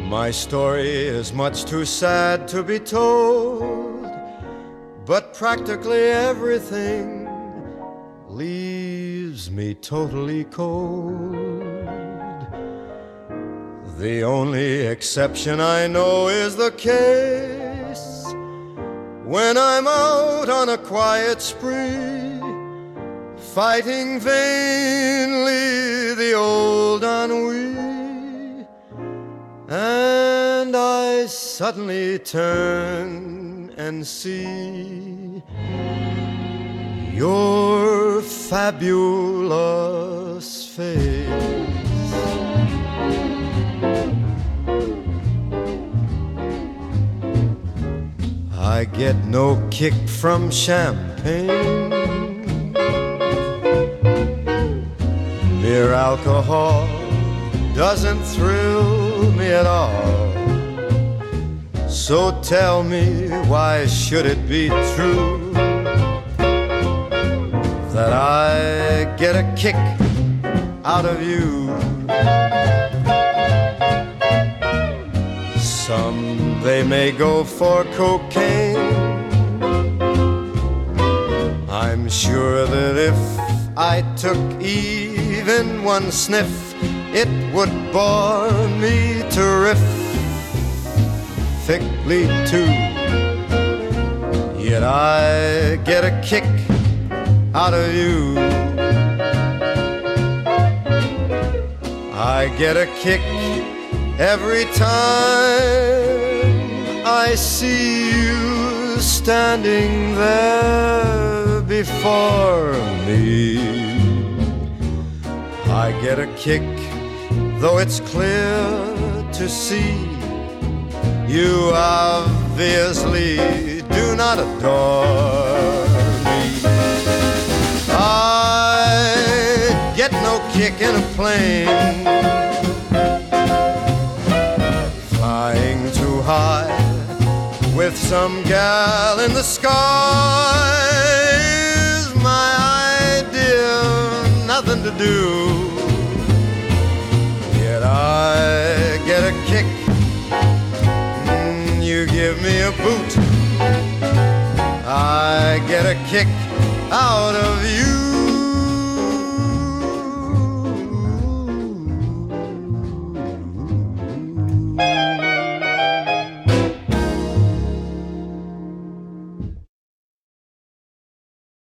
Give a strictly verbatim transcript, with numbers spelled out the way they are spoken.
My story is much too sad to be told, but practically everything leaves me totally cold. The only exception I know is the case when I'm out on a quiet spree, fighting vainly the old ennui, and I suddenly turn and see your fabulous face. I get no kick from champagne, mere alcohol doesn't thrill me at all. So tell me, why should it be true that I get a kick out of you? Some, they may go for cocaine. I'm sure that if I took even one sniff, it would bore me terrifically too. Yet I get a kick out of you. I get a kick every time I see you standing there before me. I get a kick, though it's clear to see you obviously do not adore me. I get no kick in a plane, flying too high with some gal in the sky is my idea of nothing to do. I get a kick, mm, you give me a boot, I get a kick out of you.